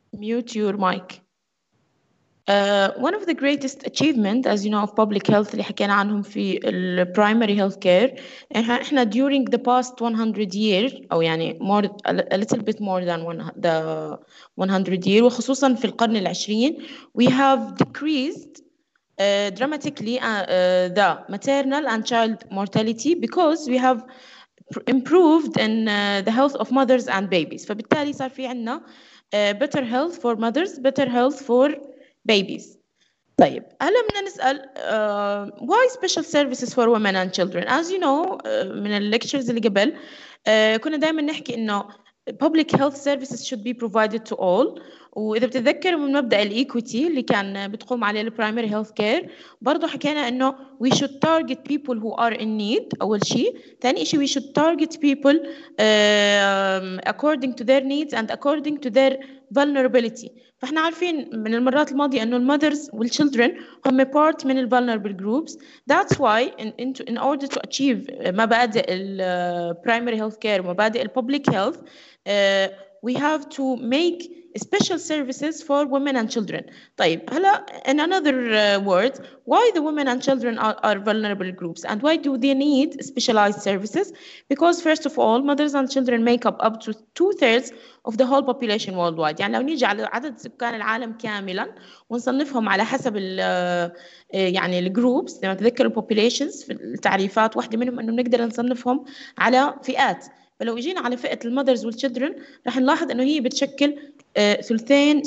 Mute your mic. One of the greatest achievement, as you know, of public health اللي حكينا عنهم في ال primary health care. إحنا during the past 100 year أو يعني a little bit more than the 100 year وخصوصا في القرن العشرين we have decreased dramatically the maternal and child mortality because we have improved in the health of mothers and babies. فبالتالي صار في عنا better health for mothers, better health for babies. طيب هلا بدنا نسأل why special services for women and children. As you know من الليكتشرز اللي قبل كنا دائما نحكي إنه public health services should be provided to all. وإذا بتتذكروا من مبدأ الإيكويتي اللي كان بتقوم عليه البرايمري هيلث كير برضه حكينا إنه we should target people who are in need أول شيء. ثاني شيء we should target people according to their needs and according to their vulnerability. فاحنا عارفين من المرات الماضية إنه المذرز والchildren هم part من vulnerable groups. That's why in order to achieve مبادئ primary health care ومبادئ public health we have to make special services for women and children. طيب هلا in another words why the women and children are vulnerable groups and why do they need specialized services? Because first of all mothers and children make up to 2/3 of the whole population worldwide. يعني لو نيجي على عدد سكان العالم كاملا ونصنفهم على حسب يعني الجروبس لما تذكر البوبوليشنز في التعريفات واحدة منهم انه نقدر نصنفهم على فئات. فلو اجينا على فئة المذرز والchildren راح نلاحظ انه هي بتشكل ثلثين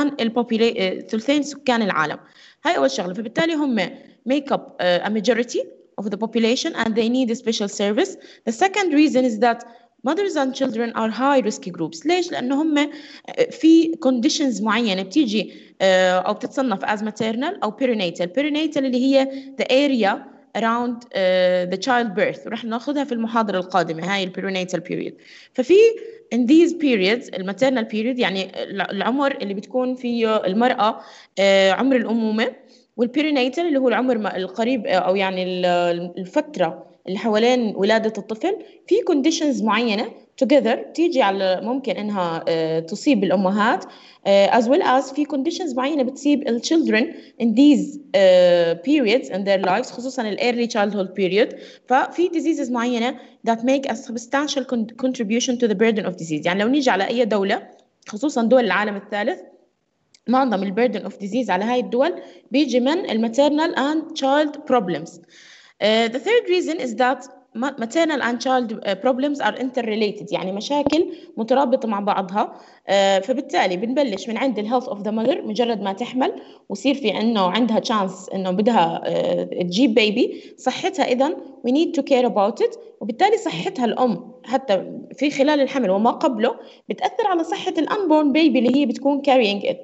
سكان العالم. هاي أول شغلة. فبالتالي هم make up a majority of the population and they need a special service. The second reason is that mothers and children are high risk groups. ليش؟ لأنه هم في conditions معينة بتيجي أو بتتصنف as maternal أو perinatal. Perinatal اللي هي the area around the child birth ورح ناخذها في المحاضرة القادمة هاي perinatal period. ففي in these periods maternal period يعني العمر اللي بتكون فيه المرأة عمر الأمومة والperinatal اللي هو العمر القريب أو يعني الفترة اللي حوالين ولادة الطفل في conditions معينة together تيجي على ممكن إنها تصيب الأمهات as well as في conditions معينة بتصيب children in these periods in their lives خصوصا early childhood period. ففي diseases معينة that make a substantial contribution to the burden of disease. يعني لو نيجي على أي دولة خصوصا دول العالم الثالث معظم burden of disease على هاي الدول بيجي من maternal and child problems. The third reason is that maternal and child problems are interrelated يعني مشاكل مترابطة مع بعضها. فبالتالي بنبلش من عند health of the mother مجرد ما تحمل ويصير في إنه عندها chance إنه بدها تجيب بيبي صحتها إذن we need to care about it. وبالتالي صحتها الأم حتى في خلال الحمل وما قبله بتأثر على صحة الأنبورن بيبي اللي هي بتكون carrying it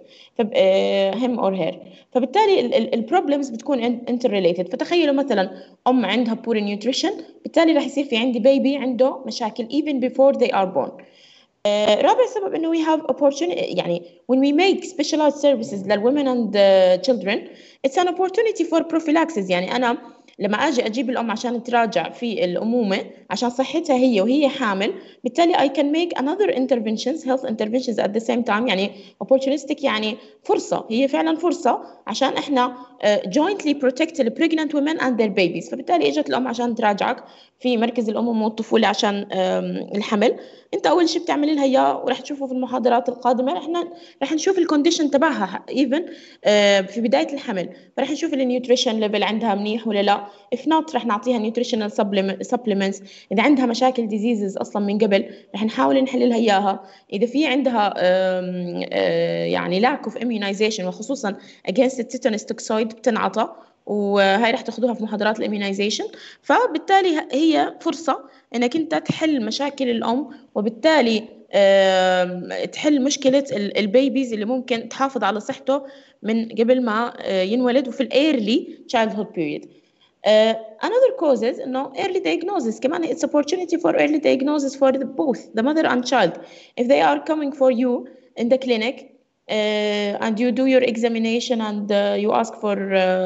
him or her. فبالتالي البروبلمز بتكون interrelated. فتخيلوا مثلا أم عندها poor nutrition بالتالي راح يصير في عندي بيبي عنده مشاكل even before they are born. رابع سبب إنه we have opportunity يعني when we make specialized services للwomen and children it's an opportunity for prophylaxis. يعني أنا لما أجي أجيب الأم عشان تراجع في الأمومة عشان صحتها هي وهي حامل بالتالي I can make another interventions health interventions at the same time. يعني opportunistic يعني فرصة هي فعلا فرصة عشان إحنا jointly protect the pregnant women and their babies. فبالتالي إجت الأم عشان تراجعك في مركز الأمومة والطفولة عشان الحمل. أنت أول شيء بتعمل لها إياه ورح تشوفه في المحاضرات القادمة رح نشوف الكونديشن تبعها even في بداية الحمل. فرح نشوف النيوتريشن ليفل عندها منيح ولا لا. if not رح نعطيها nutritional supplements. إذا عندها مشاكل diseases أصلا من قبل رح نحاول نحل لها إياها. إذا في عندها يعني lack of immunization وخصوصا against tetanus toxoid بتنعطى وهي رح تاخذوها في محاضرات الاميونيزيشن. فبالتالي هي فرصة انك انت تحل مشاكل الام وبالتالي تحل مشكلة البيبيز اللي ممكن تحافظ على صحته من قبل ما ينولد وفي early childhood period. Another causes no early diagnosis كمان it's opportunity for early diagnosis for both the mother and child. If they are coming for you in the clinic and you do your examination and you ask for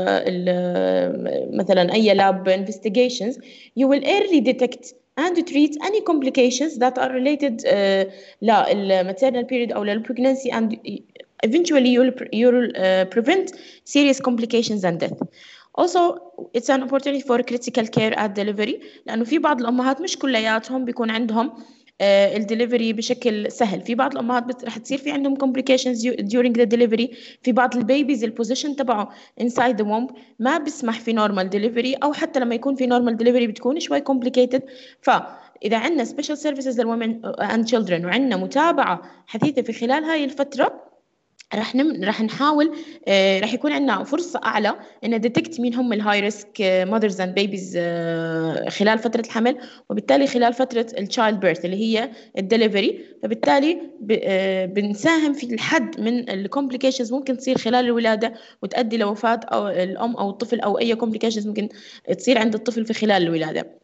مثلا أي lab investigations you will early detect and treat any complications that are related للmaternal period أو للpregnancy and eventually you'll prevent serious complications and death. Also it's an opportunity for critical care at delivery، لأنه في بعض الأمهات مش كلياتهم بيكون عندهم الدليفري بشكل سهل. في بعض الأمهات رح تصير في عندهم complications during the delivery. في بعض البيبيز البوزيشن تبعه inside the womb ما بيسمح في normal delivery، أو حتى لما يكون في normal delivery بتكون شوي complicated. فإذا عندنا special services للwomen and children وعندنا متابعة حثيثة في خلال هاي الفترة، رح نحاول رح يكون عندنا فرصة أعلى إن ديتكت مين هم الهاي ريسك ماذرز اند بيبيز خلال فترة الحمل، وبالتالي خلال فترة التشايلد بيرث اللي هي الدليفري. فبالتالي بنساهم في الحد من الكومبليكيشنز ممكن تصير خلال الولادة وتؤدي لوفاة أو الأم أو الطفل، أو أي كومبليكيشنز ممكن تصير عند الطفل في خلال الولادة.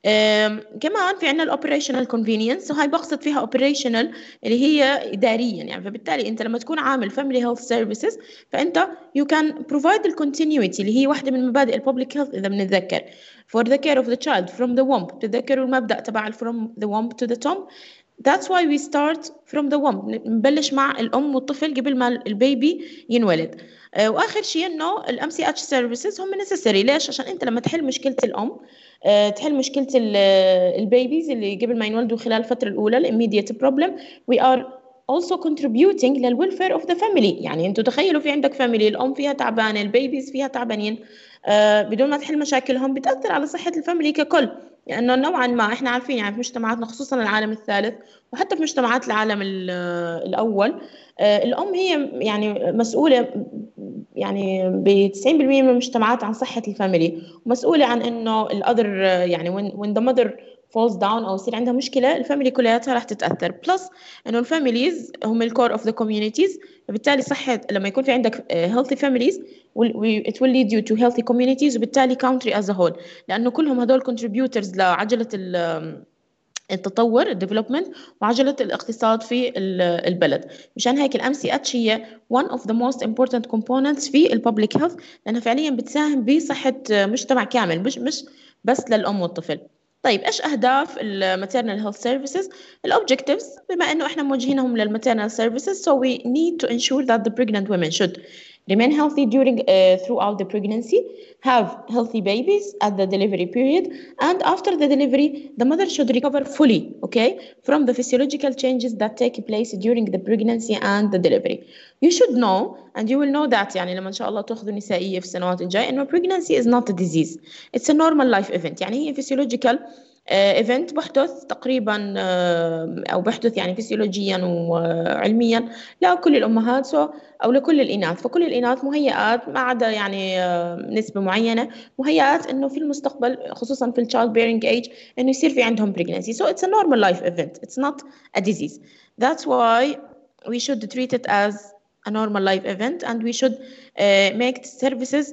كمان في عنا الاوبريشنال كونفينينس، وهي بقصد فيها اوبريشنال اللي هي اداريا يعني. فبالتالي انت لما تكون عامل فاميلي هيلث سيرفيسز فانت يو كان بروفايد الكونتينيوتي اللي هي واحده من مبادئ الببليك هيلث اذا بنتذكر، for the care of the child from the womb. بتتذكروا المبدا تبع from the womb to the tomb. That's why we start from the womb. نبلش مع الام والطفل قبل ما البيبي ينولد. واخر شيء انه الام سي اتش سيرفيسز هم نسيسري. ليش؟ عشان انت لما تحل مشكله الام تحل مشكله البيبيز اللي قبل ما ينولدوا خلال الفتره الاولى الاميديت بروبلم. we are also contributing للويلفير اوف ذا فاميلي. يعني انتوا تخيلوا في عندك فاميلي الام فيها تعبانه، البيبيز فيها تعبانين، بدون ما تحل مشاكلهم بتاثر على صحه الفاميلي ككل. لانه نوعا ما احنا عارفين يعني في مجتمعاتنا خصوصا العالم الثالث وحتى في مجتمعات العالم الاول، الام هي يعني مسؤوله يعني ب 90% من المجتمعات عن صحه الفاميلي، ومسؤوله عن انه الاذر يعني when the mother falls down او يصير عندها مشكله الفاميلي كلياتها راح تتاثر. بلس انه الفاميليز هم الكور اوف ذا كوميونيتيز. فبالتالي صحه لما يكون في عندك healthy families it will lead you to healthy communities، وبالتالي country as a whole، لانه كلهم هدول contributors لعجله التطور الديفلوبمنت وعجله الاقتصاد في البلد. مشان هيك الام سي اتش هي one of the most important components في الببليك هيلث، لانها فعليا بتساهم بصحه مجتمع كامل مش بس للام والطفل. طيب ايش اهداف الماتيرنال هيلث سيرفيسز؟ الاوبجكتيفز بما انه احنا موجهينهم للماتيرنال سيرفيسز so we need to ensure that the pregnant women should remain healthy throughout the pregnancy, have healthy babies at the delivery period, and after the delivery the mother should recover fully from the physiological changes that take place during the pregnancy and the delivery. You should know and you will know that يعني لما ان شاء الله تاخذوا نسائيه في السنوات الجايه انه pregnancy is not a disease, it's a normal life event. يعني هي physiological ايفنت بحدث تقريبا او بحدث يعني فسيولوجيا وعلميا لكل الامهات او لكل الاناث. فكل الاناث مهيئات ما عدا يعني نسبه معينه مهيئات انه في المستقبل خصوصا في التشايلد بيرنج ايج انه يصير في عندهم pregnancy. So it's a normal life event, it's not a disease. That's why we should treat it as a normal life event and we should make services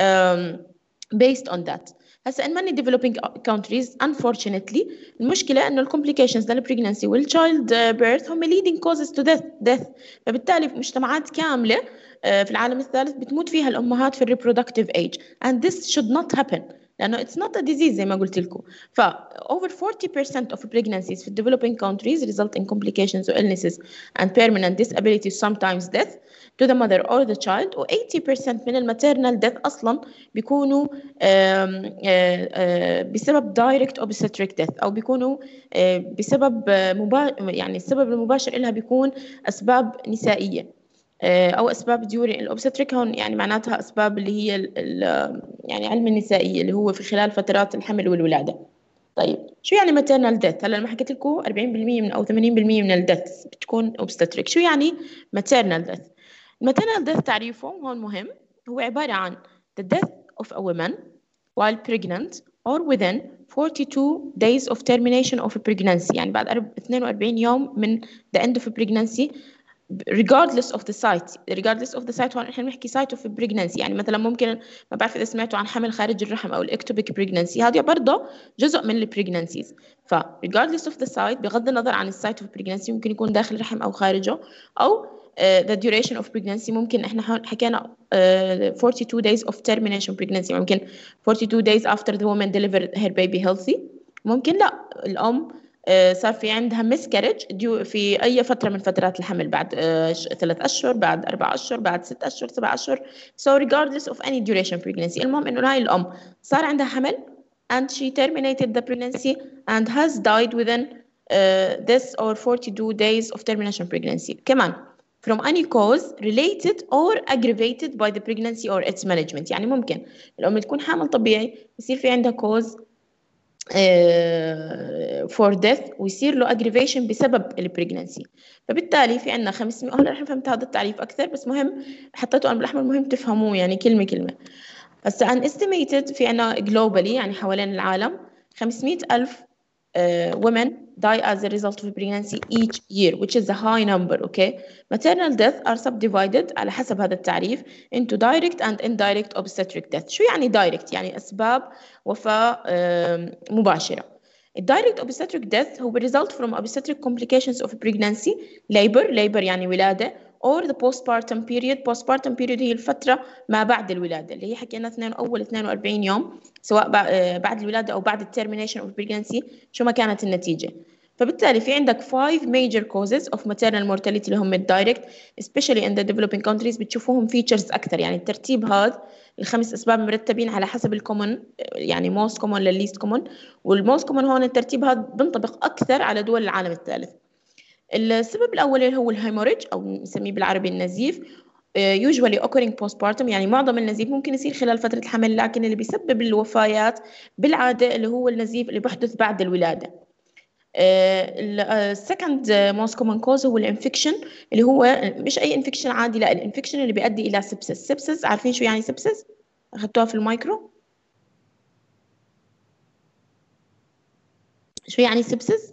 based on that. هسا in many developing countries unfortunately المشكلة إنه الcomplications للpregnancy والchild birth هم leading causes to death. فبالتالي في مجتمعات كاملة في العالم الثالث بتموت فيها الأمهات في reproductive age and this should not happen لأنه it's not a disease زي ما قلت لكم. over 40% of pregnancies في developing countries result in complications or illnesses and permanent disability, sometimes death to the mother or the child. و 80% من الماتيرنال death أصلا بيكونوا بسبب direct obstetric death أو بيكونوا بسبب يعني السبب المباشر لها بيكون أسباب نسائية أو أسباب during الأوبستريك. هون يعني معناتها أسباب اللي هي يعني علم النسائية اللي هو في خلال فترات الحمل والولادة. طيب شو يعني maternal death؟ هلا لما حكيت لكم 40% من أو 80% من الديث بتكون obstetric. شو يعني maternal death؟ maternal death تعريفه هون مهم، هو عبارة عن the death of a woman while pregnant or within 42 days of termination of a pregnancy. يعني بعد 42 يوم من the end of a pregnancy regardless of the site. هون احنا بنحكي site of pregnancy. يعني مثلا ممكن ما بعرف اذا سمعتوا عن حمل خارج الرحم او الاكتوبيك pregnancy، هذه برضه جزء من البريجنانسيز. ف regardless of the site بغض النظر عن السايت of pregnancy ممكن يكون داخل الرحم او خارجه، او the duration of pregnancy ممكن احنا حكينا 42 days of termination pregnancy، ممكن 42 days after the woman delivered her baby healthy، ممكن لا الام صار في عندها miscarriage في أي فترة من فترات الحمل، بعد 3 أشهر، بعد 4 أشهر، بعد 6 أشهر، 7 أشهر. so regardless of any duration pregnancy. المهم إنه هاي الأم صار عندها حمل and she terminated the pregnancy and has died within this or 42 days of termination pregnancy. كمان from any cause related or aggravated by the pregnancy or its management. يعني ممكن الأم تكون حامل طبيعي يصير في عندها cause for death ويصير له aggravation بسبب البريجننسي. فبالتالي في عندنا 500. هلا رح فهمت هذا التعريف أكثر، بس مهم حطيته أنا بالأحمر، مهم تفهموه يعني كلمة كلمة. هسا estimated في عنا globally يعني حوالين العالم 500 ألف women die as a result of pregnancy each year, which is a high number. Okay, maternal death are subdivided على حسب هذا التعريف into direct and indirect obstetric death. شو يعني direct؟ يعني أسباب وفاة مباشرة. الدايركت obstetric death هو result from obstetric complications of pregnancy, labor يعني ولادة, or the postpartum period. postpartum period هي الفترة ما بعد الولادة اللي هي حكينا أول 42 يوم سواء بعد الولادة أو بعد termination of pregnancy شو ما كانت النتيجة. فبالتالي في عندك 5 major causes of maternal mortality اللي هم الدايركت especially in the developing countries. بتشوفوهم features أكثر، يعني الترتيب هذا ال5 أسباب مرتبين على حسب الكومن، يعني most common للleast common، والموست common هون الترتيب هذا بنطبق أكثر على دول العالم الثالث. السبب الأول اللي هو الهيموريج أو نسميه بالعربي النزيف، usually occurring postpartum، يعني معظم النزيف ممكن يصير خلال فترة الحمل، لكن اللي بيسبب الوفيات بالعادة اللي هو النزيف اللي بيحدث بعد الولادة. السكند موست كومن كوز هو الانفكشن، اللي هو مش اي انفكشن عادي، لا الانفكشن اللي بيؤدي الى سبسس. سبسس عارفين شو يعني سبسس؟ اخذتوها في المايكرو؟ شو يعني سبسس؟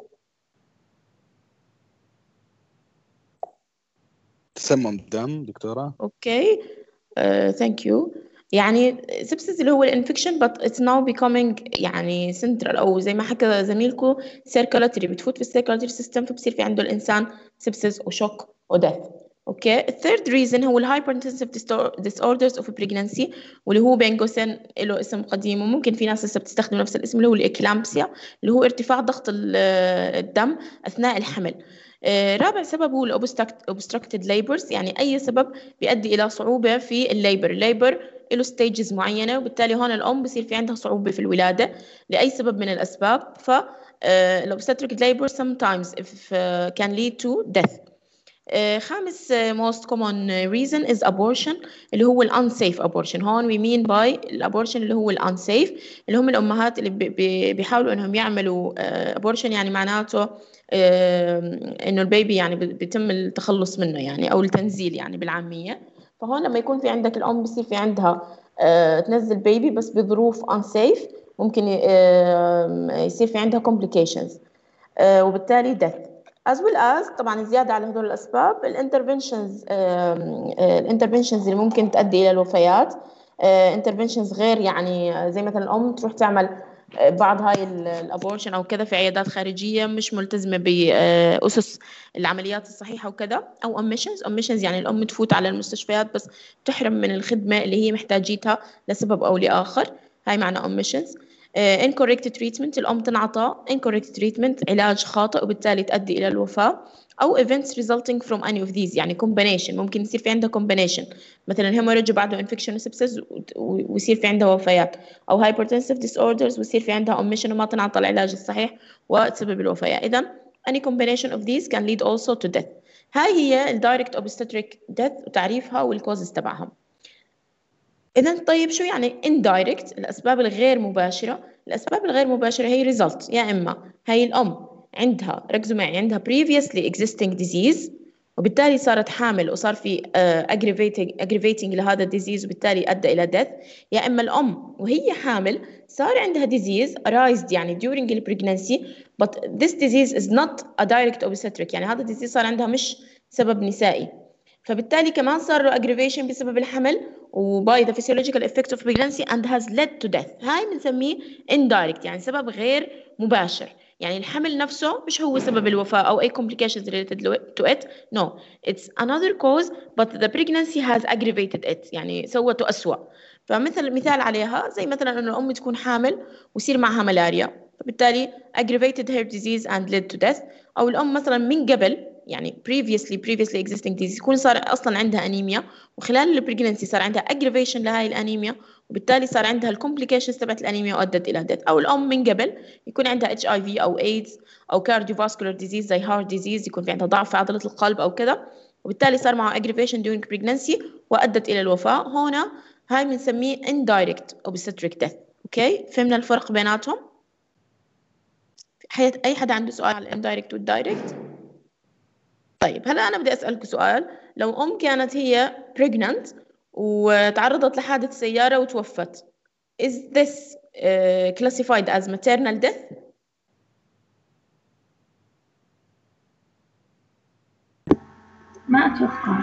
تسمم دم دكتورة. اوكي ثانك يو. يعني سبسس اللي هو الانفكشن but it's now becoming يعني central، او زي ما حكى زميلكم circulatory، بتفوت في السيركولاتري سيستم، فبصير في عنده الانسان سبسس وشوك وديث. اوكي الثيرد ريزن هو الهايبرتنسيف disorders of pregnancy، واللي هو بين قوسين له اسم قديم وممكن في ناس لسه بتستخدم نفس الاسم، اللي هو الاكلامبسيا، اللي هو ارتفاع ضغط الدم اثناء الحمل. رابع سبب هو obstructed labors، يعني أي سبب بيؤدي إلى صعوبة في الليبر له ستيجز معينة، وبالتالي هون الأم بصير في عندها صعوبة في الولادة لأي سبب من الأسباب. ف obstetric labor sometimes if can lead to death. خامس most common reason is abortion، اللي هو unsafe abortion. هون we mean by abortion اللي هو unsafe، اللي هم الأمهات اللي بيحاولوا إنهم يعملوا abortion، يعني معناته إنه البيبي يعني بيتم التخلص منه يعني أو التنزيل يعني بالعامية. فهون لما يكون في عندك الأم بصير في عندها تنزل بيبي بس بظروف unsafe، ممكن يصير في عندها complications وبالتالي death. as well as طبعا زيادة على هذول الأسباب الانترفنشنز اللي ممكن تؤدي إلى الوفيات. interventions غير يعني زي مثلا الأم تروح تعمل بعض هاي الابورشن او كذا في عيادات خارجيه مش ملتزمه باسس العمليات الصحيحه وكذا، او omissions يعني الام تفوت على المستشفيات بس تحرم من الخدمه اللي هي محتاجيتها لسبب او لاخر، هاي معنى omissions. incorrect treatment، الأم تنعطى incorrect treatment علاج خاطئ وبالتالي تؤدي إلى الوفاة، أو events resulting from any of these، يعني combination ممكن يصير في عندها combination، مثلا hemorrhage وبعده infection sepsis ويصير في عندها وفيات، أو hypertensive disorders ويصير في عندها omission وما تنعطى العلاج الصحيح وتسبب الوفاة. إذن any combination of these can lead also to death. هاي هي direct obstetric death وتعريفها والكوزز تبعها. إذا طيب شو يعني indirect؟ الأسباب الغير مباشرة. الأسباب الغير مباشرة هي result، يا إما هي الأم عندها، ركزوا معي، عندها previously existing disease وبالتالي صارت حامل وصار في aggravating لهذا الديزيز وبالتالي أدى إلى death، يا إما الأم وهي حامل صار عندها disease arised يعني during the pregnancy but this disease is not a direct obstetric، يعني هذا الديزيز صار عندها مش سبب نسائي، فبالتالي كمان صار له aggravation بسبب الحمل و by the physiological effect of pregnancy and has led to death. هاي بنسميه indirect، يعني سبب غير مباشر، يعني الحمل نفسه مش هو سبب الوفاة أو أي complications related to it. No, it's another cause but the pregnancy has aggravated it، يعني سوته أسوأ. فمثال عليها زي مثلا إنه الأم تكون حامل ويصير معها ملاريا فبالتالي aggravated her disease and led to death. أو الأم مثلا من قبل يعني previously existing disease يكون صار أصلا عندها أنيميا، وخلال البريجننسي صار عندها aggravation لهاي الأنيميا، وبالتالي صار عندها الكومبليكيشنز تبعت الأنيميا وأدت إلى death. أو الأم من قبل يكون عندها HIV أو AIDS أو cardiovascular disease زي heart disease، يكون في عندها ضعف في عضلة القلب أو كذا، وبالتالي صار معه aggravation during pregnancy وأدت إلى الوفاة. هنا هاي بنسميه indirect obstetric death. أوكي، فهمنا الفرق بيناتهم؟ أي حدا عنده سؤال على indirect والdirect؟ طيب هلا أنا بدي أسألك سؤال. لو أم كانت هي pregnant وتعرضت لحادث سيارة وتوفت، is this classified as maternal death؟ ما أتوقع.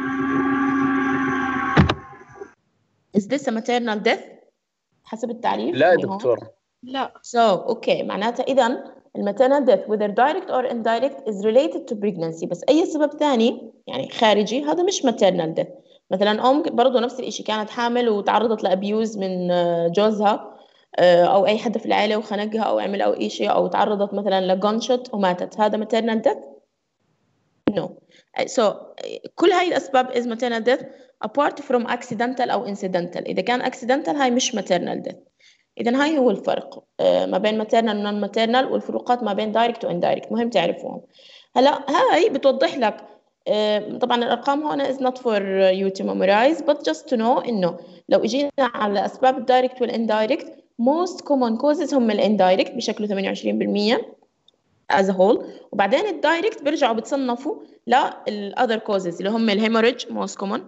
is this a maternal death حسب التعريف؟ لا يا دكتور. لا. So okay، معناتها إذا maternal death whether direct or indirect is related to pregnancy، بس أي سبب ثاني يعني خارجي هذا مش maternal death. مثلا أم برضو نفس الإشي كانت حامل وتعرضت لأبيوز من جوزها أو أي حدا في العائلة وخنقها أو عمل أو أي شيء، أو تعرضت مثلا لجونشوت وماتت، هذا maternal death؟ No. So كل هاي الأسباب is maternal death apart from accidental أو incidental. إذا كان accidental هاي مش maternal death. إذن هاي هو الفرق ما بين maternal و non maternal، والفروقات ما بين direct و indirect مهم تعرفوهم. هلا هاي بتوضح لك طبعا الأرقام هون is not for you to memorize but just to know إنه لو إجينا على أسباب الدايركت والindirect most common causes هم الindirect بشكل 28% as a whole، وبعدين الدايركت بيرجعوا بتصنفوا للother causes اللي هم الهيموريج most common،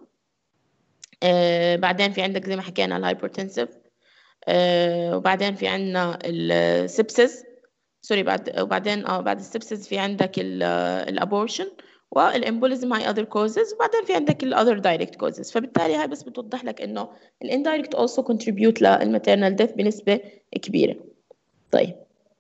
بعدين في عندك زي ما حكينا الهايبرتنسيف، وبعدين في عندنا السبسس سوري وبعدين بعد السبسس في عندك الابورشن والامبوليزم، هاي other causes، وبعدين في عندك other direct causes. فبالتالي هاي بس بتوضح لك انه indirect also contribute للmaternal death بنسبة كبيرة. طيب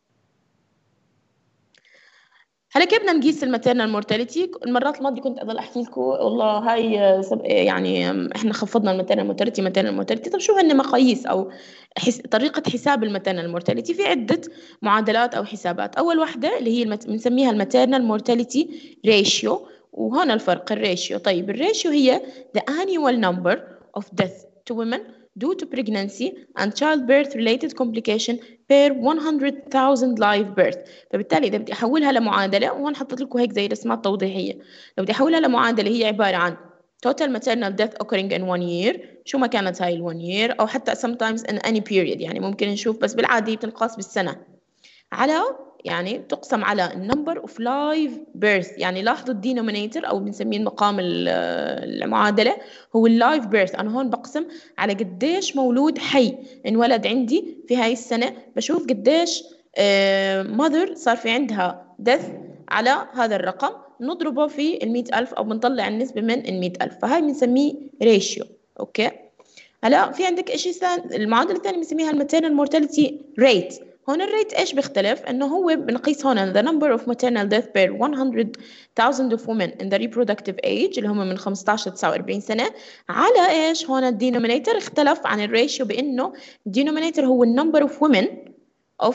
هلا كيف بدنا نقيس الماتيرنال مورتاليتي؟ المرات الماضيه كنت اضل احكي لكم والله هاي يعني احنا خفضنا الماتيرنال مورتاليتي. طب شو هن مقاييس او طريقه حساب الماتيرنال مورتاليتي؟ في عده معادلات او حسابات. اول وحده اللي هي بنسميها الماتيرنال مورتاليتي ريشيو، وهون الفرق الريشيو. طيب الريشيو هي the annual number of death to women due to pregnancy and childbirth related complication per 100,000 live birth. فبالتالي إذا بدي أحولها لمعادلة، وهون حطيت لكم هيك زي رسمات توضيحية، لو بدي أحولها لمعادلة هي عبارة عن total maternal death occurring in 1 year، شو ما كانت هاي ال 1 year، أو حتى sometimes in any period، يعني ممكن نشوف بس بالعادة بتنقاس بالسنة، على يعني تقسم على number of live birth. يعني لاحظوا الدينومينيتور أو بنسميه المقام المعادلة هو اللايف بيرث. أنا هون بقسم على قديش مولود حي انولد عندي في هاي السنة، بشوف قديش mother صار في عندها death على هذا الرقم، نضربه في 100,000 أو بنطلع النسبة من 100,000، فهاي بنسميه ratio. أوكي هلا في عندك شيء ثاني، المعادلة الثانية بنسميها الماتيرنال مورتاليتي ريت. هون الريت ايش بيختلف؟ انه هو بنقيس هون the number of maternal death per 100,000 of women in the reproductive age اللي هم من 15 ل 49 سنة، على ايش؟ هون الدينومينيتور اختلف عن الريشيو بانه الدينومينيتور هو النمبر of women of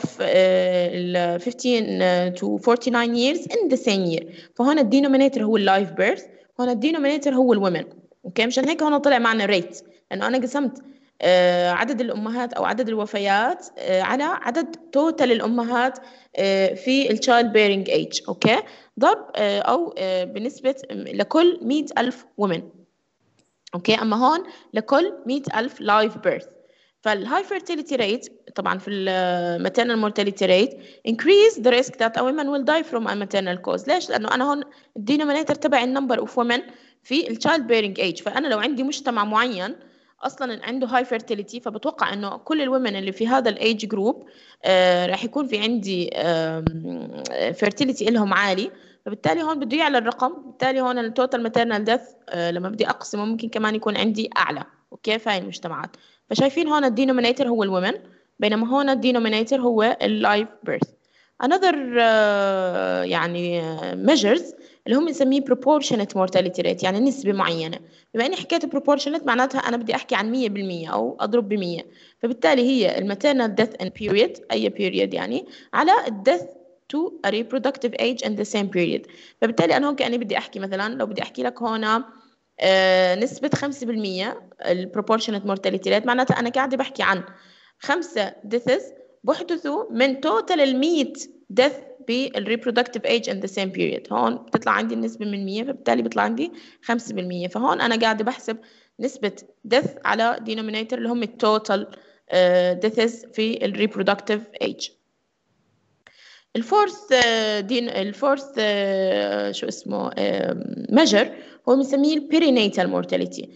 15 to 49 years in the same year. فهون الدينومينيتور هو اللايف بيرث، هون الدينومينيتور هو الومن. اوكي مشان هيك هون طلع معنا ريت، لانه انا قسمت عدد الأمهات أو عدد الوفيات على عدد توتال الأمهات في الchild bearing age. أوكي ضرب أو بنسبة لكل 100,000 women. أوكي أما هون لكل 100,000 live birth. فالهاي fertility rate طبعا في maternal mortality rate increase the risk that a woman will die from a maternal cause. ليش؟ لأنه أنا هون الدينومينيتور تبع النمبر of women في الchild bearing age. فأنا لو عندي مجتمع معين اصلا عنده هاي فيرتيليتي، فبتوقع انه كل الومن اللي في هذا الايج جروب راح يكون في عندي فيرتيليتي لهم عالي، فبالتالي هون بده يعلى الرقم. بالتالي هون التوتال ماتيرنال ديث لما بدي اقسمه ممكن كمان يكون عندي اعلى. اوكي في هاي المجتمعات. فشايفين هون الدينومينيتور هو الومن، بينما هون الدينومينيتور هو اللايف بيرث. another يعني measures اللي هم نسميه proportionate mortality rate، يعني نسبة معينة. بما إني حكيت proportionate معناتها أنا بدي أحكي عن 100% أو أضرب ب100، فبالتالي هي maternal death in period، أي period يعني، على death to a reproductive age in the same period. فبالتالي أنا هون كأني بدي أحكي مثلا، لو بدي أحكي لك هون نسبة 5% proportionate mortality rate، معناتها أنا قاعدة بحكي عن 5 deaths بحدثوا من total 100 death بالreproductive age in the same period. هون بتطلع عندي النسبة من 100، فبالتالي بيطلع عندي 5%. فهون أنا قاعدة بحسب نسبة death على denominator اللي هم total deaths في reproductive age. الفورث شو اسمه measure هو بنسميه البيريناتال مورتاليتي.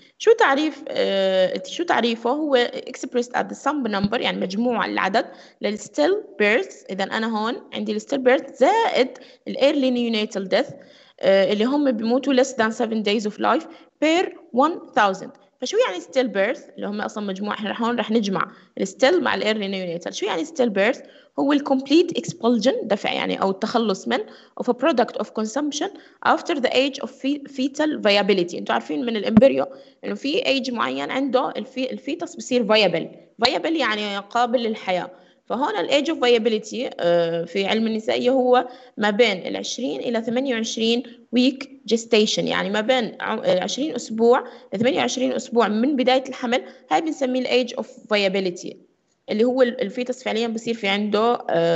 شو تعريفه؟ هو expressed at the sum number، يعني مجموع العدد للستيل بيرث. اذا انا هون عندي الستيل بيرث زائد الايرلي نيوناتال ديث اللي هم بيموتوا less than 7 days of life per 1000. فشو يعني ستيل بيرث اللي هم اصلا مجموع؟ احنا هون رح نجمع الستيل مع الايرلي نيوناتال. شو يعني ستيل بيرث؟ هو الكومبليت expulsion، دفع يعني او التخلص من of a product of consumption after the age of fetal viability. انتوا عارفين من الامبريو انه في age معين عنده الفيتس بصير viable يعني قابل للحياة. فهون الايج اوف viability في علم النسائية هو ما بين 20 إلى 28 week gestation، يعني ما بين 20 أسبوع ل 28 أسبوع من بداية الحمل. هاي بنسميه الايج اوف viability، اللي هو الفيتس فعليا بصير في عنده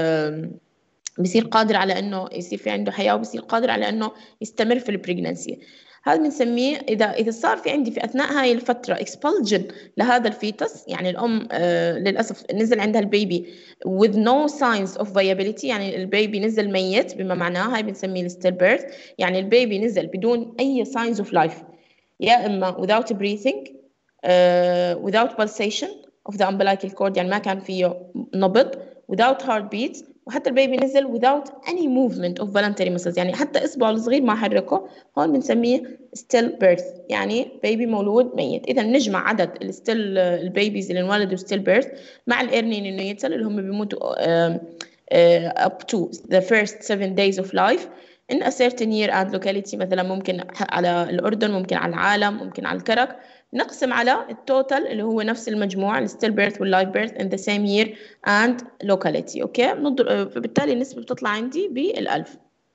بصير قادر على انه يصير في عنده حياه، وبصير قادر على انه يستمر في البريجننسي. هذا بنسميه اذا صار في عندي في اثناء هاي الفتره اكسبلجن لهذا الفيتس، يعني الام للاسف نزل عندها البيبي with no signs of viability، يعني البيبي نزل ميت بما معناه، هاي بنسميه الستيل بيرث. يعني البيبي نزل بدون اي signs of life، يا اما without breathing without pulsation of the umbilical cord، يعني ما كان فيه نبض، without heartbeat، وحتى البيبي نزل without any movement of voluntary muscles، يعني حتى اصبعه الصغير ما حركه. هون بنسميه still birth، يعني بيبي مولود ميت. اذا نجمع عدد الستيل البيبيز اللي انولدوا still birth مع الايرلي نيوناتال اللي هم بيموتوا up to the first 7 days of life in a certain year and locality. مثلا ممكن على الأردن، ممكن على العالم، ممكن على الكرك. نقسم على التوتال اللي هو نفس المجموع الستيل بيرث واللايف بيرث in the same year and locality. اوكي، فبالتالي النسبة بتطلع عندي ب1000.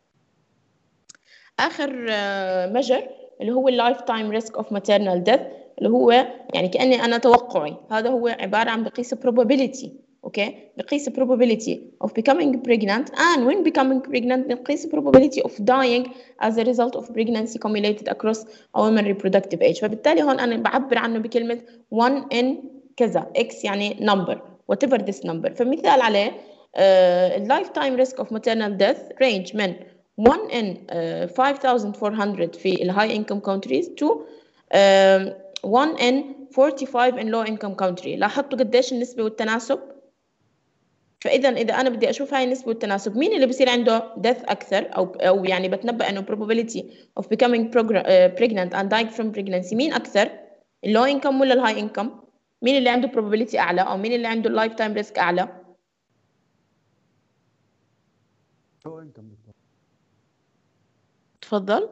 آخر measure اللي هو اللايف تايم ريسك اوف maternal death، اللي هو يعني كأني أنا توقعي. هذا هو عبارة عن بقيس probability. اوكي، بقيس probability of becoming pregnant and when becoming pregnant بنقيس probability of dying as a result of pregnancy accumulated across a woman reproductive age. فبالتالي هون أنا بعبر عنه بكلمة 1 in كذا x، يعني number whatever this number. فمثال عليه lifetime risk of maternal death range من 1 in 5400 في ال high income countries to 1 in 45 in low income country. لاحظتوا قديش النسبة والتناسب؟ فإذا إذا أنا بدي أشوف هاي النسبة والتناسب، مين اللي بصير عنده death أكثر أو يعني بتنبأ إنه probability of becoming pregnant and dying from pregnancy مين أكثر؟ اللو income ولا الهاي income؟ مين اللي عنده probability أعلى أو مين اللي عنده lifetime risk أعلى؟ تفضل.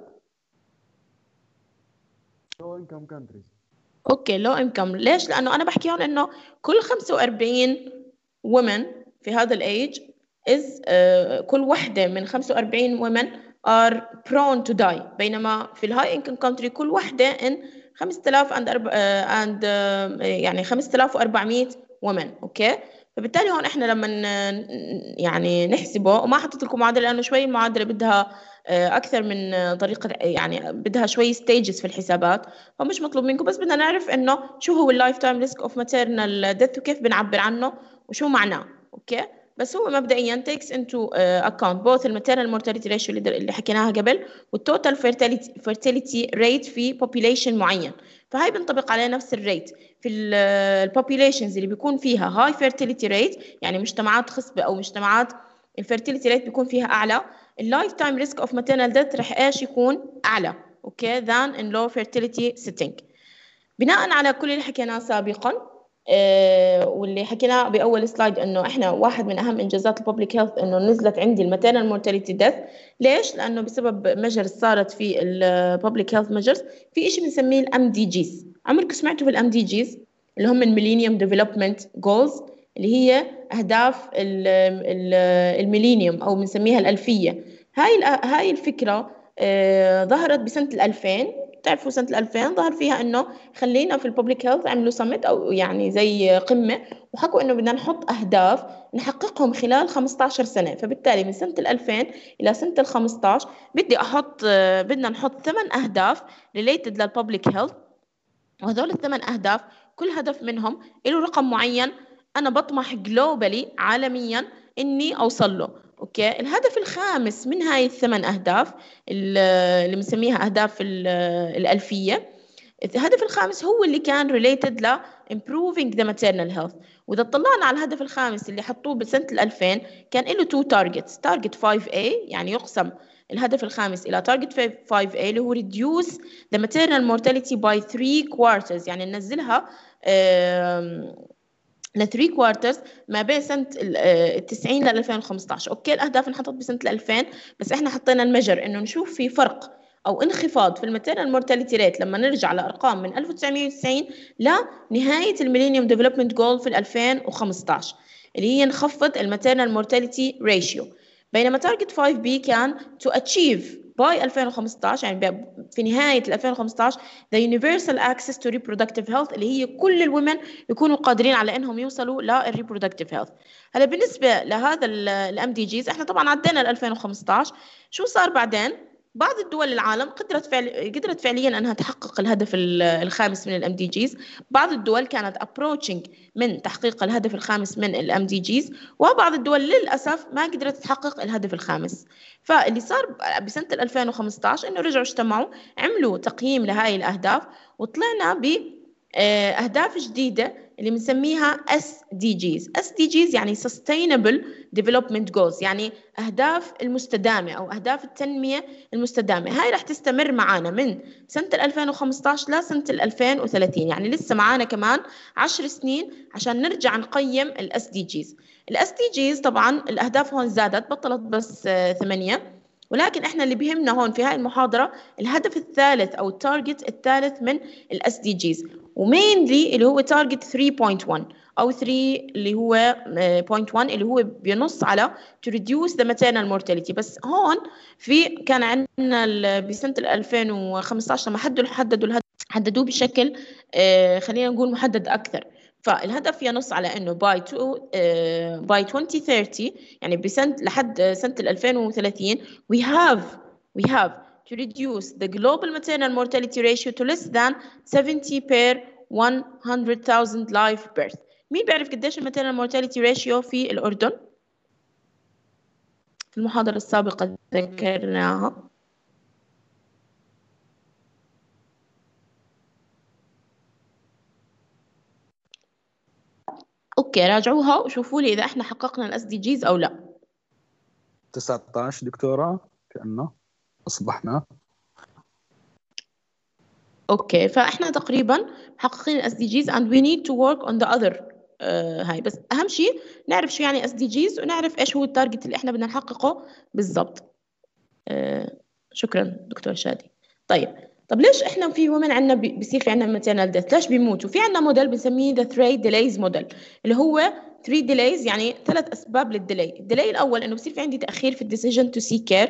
low income countries. اوكي، لو انكم. ليش؟ لانه انا بحكي هون انه كل 45 women في هذا الايج is كل وحده من 45 women are prone to die، بينما في الهاي انكم كونتري كل وحده ان 5000 يعني 5400 women. اوكي، فبالتالي هون احنا لما يعني نحسبه، وما حطيت لكم معادله لانه شوي المعادله بدها اكثر من طريقه، يعني بدها شوي ستيجز في الحسابات، فمش مطلوب منكم، بس بدنا نعرف انه شو هو اللايف تايم ريسك اوف ماتيرنال ديث وكيف بنعبر عنه وشو معناه. اوكي، بس هو مبدئيا takes into account both الماتيرنال mortality ratio اللي حكيناها قبل والتوتال fertility rate في population معين. فهاي بنطبق عليه نفس الريت في البوبيليشنز اللي بيكون فيها high fertility rate، يعني مجتمعات خصبة او مجتمعات الفيرتيليتي ريت بيكون فيها اعلى، اللايف تايم ريسك اوف maternal death رح ايش يكون اعلى. اوكي than in low fertility setting. بناء على كل اللي حكيناه سابقا واللي حكيناه بأول سلايد إنه إحنا واحد من أهم إنجازات الببليك هيلث إنه نزلت عندي الماتيرنال مورتاليتي ديث. ليش؟ لأنه بسبب ميجرز صارت في الببليك هيلث ميجرز، في إشي بنسميه الام دي جيز. عمركم سمعتوا في الام دي جيز اللي هم الميلينيوم ديفلوبمنت جولز، اللي هي أهداف الميلينيوم أو بنسميها الألفية. هاي الفكرة ظهرت بسنة 2000. تعرفوا سنة 2000 ظهر فيها إنه خلينا في الببليك هيلث عملوا سمت أو يعني زي قمة، وحكوا إنه بدنا نحط أهداف نحققهم خلال 15 سنة. فبالتالي من سنة 2000 إلى سنة 15 بدنا نحط 8 أهداف related للببليك هيلث. وهذول الثمان أهداف كل هدف منهم له رقم معين أنا بطمح جلوبالي عالميا إني أوصل له. أوكي، الهدف الخامس من هاي الثمان أهداف اللي بنسميها أهداف الألفية، الهدف الخامس هو اللي كان related ل improving the maternal health. وإذا طلعنا على الهدف الخامس اللي حطوه بسنة 2000 كان له 2 targets. target 5A يعني يقسم الهدف الخامس إلى target 5A اللي هو reduce the maternal mortality by 3/4، يعني ننزلها ل 3/4 ما بين سنة 90 ل 2015. أوكي، الأهداف انحطت بسنة 2000، بس إحنا حطينا المجر إنه نشوف في فرق أو انخفاض في الماتيرنال مورتاليتي ريت لما نرجع لأرقام من 1990 لنهاية الميلينيوم ديفلوبمنت جول في 2015 اللي هي نخفض الماتيرنال مورتاليتي ريشيو. بينما تارجت 5B كان to achieve by 2015، يعني في نهاية 2015 the universal access to reproductive health، اللي هي كل الومن يكونوا قادرين على انهم يوصلوا للريبرودكتيف هيلث. هلا بالنسبة لهذا الام دي جيز احنا طبعا عدينا ل 2015. شو صار بعدين؟ بعض الدول العالم قدرت فعليا انها تحقق الهدف الخامس من الام دي جيز. بعض الدول كانت approaching من تحقيق الهدف الخامس من الام دي جيز، وبعض الدول للاسف ما قدرت تحقق الهدف الخامس. فاللي صار بسنة 2015 انه رجعوا اجتمعوا عملوا تقييم لهاي الاهداف، وطلعنا بأهداف جديدة اللي بنسميها SDGs. SDGs يعني Sustainable Development Goals، يعني أهداف المستدامة أو أهداف التنمية المستدامة. هاي رح تستمر معنا من سنة 2015 لسنة 2030، يعني لسه معنا كمان 10 سنين عشان نرجع نقيم ال SDGs. ال SDGs طبعا الأهداف هون زادت، بطلت بس 8، ولكن احنا اللي بيهمنا هون في هاي المحاضرة الهدف الثالث أو التارجت الثالث من ال SDGs، ومينلي اللي هو تارجت 3.1 أو 3 اللي هو point 1 اللي هو بينص على to reduce the maternal mortality. بس هون كان عندنا بسنة 2015 لما حددوه بشكل خلينا نقول محدد أكثر. فالهدف ينص على انه by 2030 يعني لحد سنة 2030 we have to reduce the global maternal mortality ratio to less than 70 per 100,000 live birth. مين بيعرف قديش الماتيرنال مورتاليتي ريشيو في الأردن؟ في المحاضرة السابقة ذكرناها. اوكي، راجعوها وشوفوا لي اذا احنا حققنا الاس دي جيز او لا. 19 دكتورة كأنه أصبحنا. اوكي، فاحنا تقريبا محققين الاس دي جيز and we need to work on the other. هاي بس اهم شيء نعرف شو يعني اس دي جيز ونعرف ايش هو التارجت اللي احنا بدنا نحققه بالضبط. شكرا دكتور شادي. طب ليش احنا في ومن عندنا بيصير في عندنا maternal death؟ ليش بيموتوا؟ في عندنا موديل بنسميه the 3 delays model، اللي هو 3 delays يعني 3 اسباب للديلي. الديلي الاول انه بصير في عندي تاخير في الديسيجن تو سيك كير،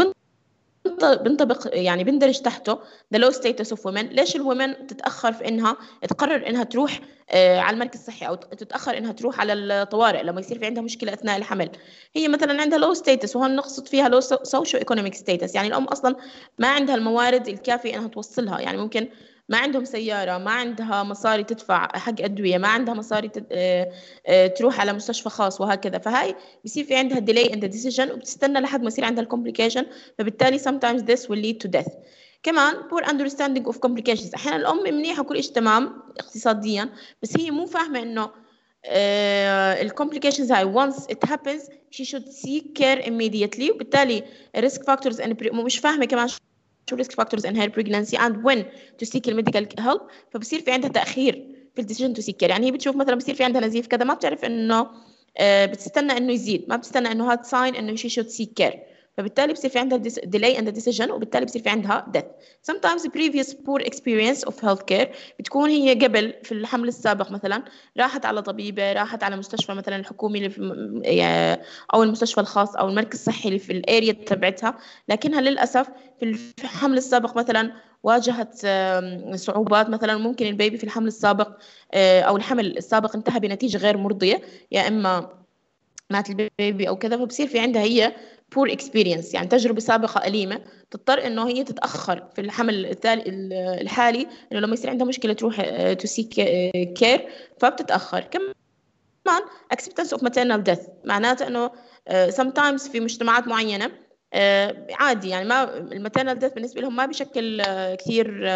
بنطبق يعني بندرج تحته the low status of women. ليش الومن تتأخر في إنها تقرر إنها تروح على المركز الصحي أو تتأخر إنها تروح على الطوارئ لما يصير في عندها مشكلة أثناء الحمل؟ هي مثلا عندها low status، وهون نقصد فيها low socio-economic status، يعني الأم أصلا ما عندها الموارد الكافية إنها توصلها. يعني ممكن ما عندهم سيارة، ما عندها مصاري تدفع حق أدوية، ما عندها مصاري تروح على مستشفى خاص وهكذا. فهاي بيصير في عندها delay in the decision وبتستنى لحد ما يصير عندها complication، فبالتالي sometimes this will lead to death. كمان poor understanding of complications. أحيانا الأم منيحة كل إيش تمام اقتصاديا، بس هي مو فاهمة إنه complications هاي once it happens she should seek care immediately، وبالتالي risk factors مش فاهمة كمان شو risk factors in her pregnancy and when to seek medical help، فبصير في عندها تأخير في الديسيجن تو سيك كير. يعني هي بتشوف مثلا بصير في عندها نزيف كذا، ما بتعرف انه بتستنى انه يزيد، ما بتستنى انه هذا ساين انه شي شود سيك كير، فبالتالي بصير في عندها delay in the decision، وبالتالي بصير في عندها death. sometimes previous poor experience of healthcare بتكون هي قبل في الحمل السابق مثلا راحت على طبيبة، راحت على مستشفى مثلا الحكومي اللي في أو المستشفى الخاص أو المركز الصحي اللي في الاريا تبعتها، لكنها للأسف في الحمل السابق مثلا واجهت صعوبات، مثلا ممكن البيبي في الحمل السابق أو الحمل السابق انتهى بنتيجة غير مرضية، يا إما مات البيبي أو كذا، فبصير في عندها هي poor experience، يعني تجربة سابقة أليمة، تضطر إنه هي تتأخر في الحمل الحالي، إنه لما يصير عندها مشكلة تروح to seek care فبتتأخر. كمان acceptance of maternal death معناته إنه sometimes في مجتمعات معينة عادي، يعني ما الماتernal death بالنسبة لهم ما بيشكل كثير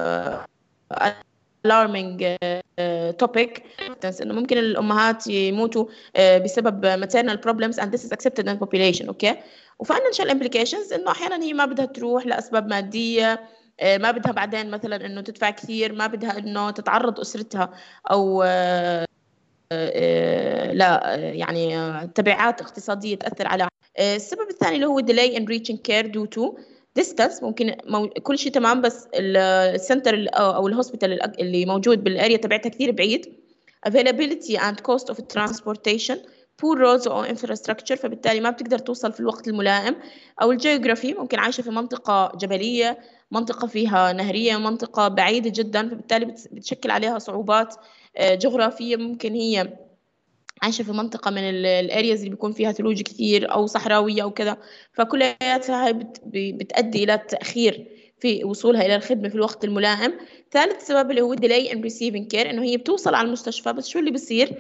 alarming topic، إنه ممكن الأمهات يموتوا بسبب maternal problems and this is accepted in population. أوكي، وفinancial implications إنه أحيانا هي ما بدها تروح لأسباب مادية، ما بدها بعدين مثلا إنه تدفع كثير، ما بدها إنه تتعرض أسرتها أو لا يعني تبعات اقتصادية تأثر على. السبب الثاني اللي هو delay in reaching care due to distance، ممكن كل شيء تمام بس السنتر أو الهوسبيتال اللي موجود بالاريا تبعتها كثير بعيد، availability and cost of transportation، poor roads أو infrastructure، فبالتالي ما بتقدر توصل في الوقت الملائم، أو الجيوغرافي، ممكن عايشة في منطقة جبلية، منطقة فيها نهرية، منطقة بعيدة جدا، فبالتالي بتشكل عليها صعوبات جغرافية، ممكن هي عايشة في منطقة من الارياز اللي بيكون فيها ثلوج كثير أو صحراوية أو كذا، فكلياتها بتؤدي إلى التأخير في وصولها إلى الخدمة في الوقت الملائم. ثالث سبب اللي هو delay in receiving care، إنه هي بتوصل على المستشفى بس شو اللي بيصير؟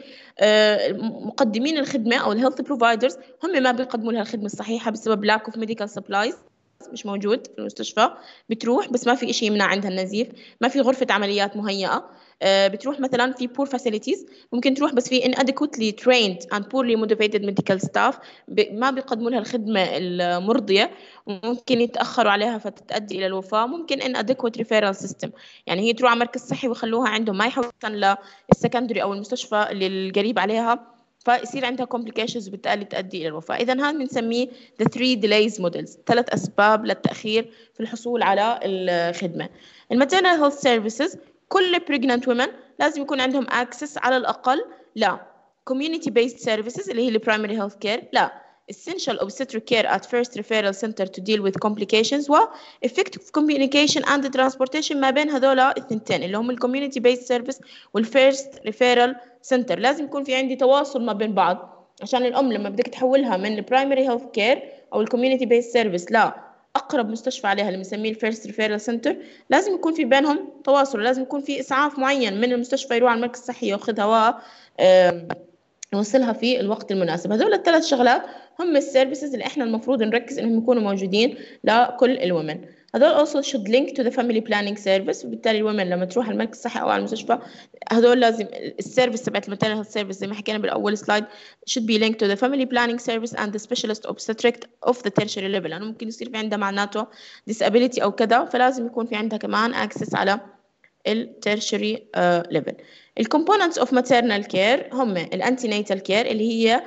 مقدمين الخدمة أو الهيلث بروفايدرز هم ما بيقدموا لها الخدمة الصحيحة بسبب lack of medical supplies، مش موجود في المستشفى، بتروح بس ما في إشي يمنع عندها النزيف، ما في غرفة عمليات مهيئة، بتروح مثلا في poor facilities، ممكن تروح بس في inadequately trained and poorly motivated medical staff، ما بيقدموا لها الخدمة المرضية، وممكن يتأخروا عليها فتؤدي إلى الوفاة. ممكن inadequate referral system، يعني هي تروح على مركز صحي ويخلوها عندهم ما يحولوا للسكندري أو المستشفى اللي القريب عليها، فيصير عندها complications وبالتالي تؤدي إلى الوفاة. إذا هذا بنسميه the 3 delays models، 3 أسباب للتأخير في الحصول على الخدمة. maternal health services، كل pregnant women لازم يكون عندهم access على الأقل لا community based services اللي هي primary health care، لا essential obstetric care at first referral center to deal with complications، و effective communication and transportation ما بين هذولا الثنتين اللي هم community based service والfirst referral center. لازم يكون في عندي تواصل ما بين بعض، عشان الأم لما بدك تحولها من primary health care أو community based service لا أقرب مستشفى عليها اللي بنسميه الفيرست ريفيرال سنتر، لازم يكون في بينهم تواصل، لازم يكون في إسعاف معين من المستشفى يروح على المركز الصحي ياخذها ويوصلها في الوقت المناسب. هذول الثلاث شغلات هم السيرفيسز اللي احنا المفروض نركز انهم يكونوا موجودين لكل الومن. هذول also should link to the family planning service، وبالتالي الومن لما تروح المركز الصحي او على المستشفى هذول لازم السيرفيس تبعت الماتيرنال هيلث سيرفيس زي ما حكينا بالاول سلايد should be linked to the family planning service and the specialist obstetric of the tertiary level، لانه ممكن يصير في عندها معناته disability او كذا، فلازم يكون في عندها كمان access على التيرشري ليفل. الكومبوننتس اوف ماتيرنال كير هم الانتيناتال كير اللي هي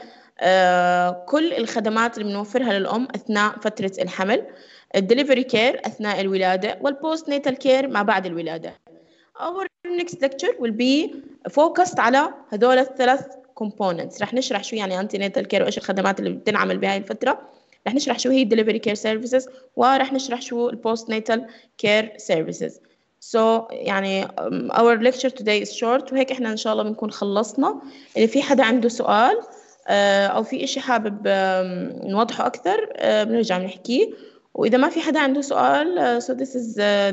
كل الخدمات اللي بنوفرها للأم أثناء فترة الحمل، الدليفري كير أثناء الولادة، والبوست ناتال كير ما بعد الولادة. Our next lecture will be focused على هذول الثلاث components. رح نشرح شو يعني antenatal care وإيش الخدمات اللي بتنعمل بهاي الفترة، رح نشرح شو هي delivery care services، ورح نشرح شو post natal care services. So يعني our lecture today is short، وهيك احنا ان شاء الله بنكون خلصنا. إذا في حدا عنده سؤال او في اشي حابب نوضحه اكثر بنرجع بنحكيه، واذا ما في حدا عنده سؤال so this is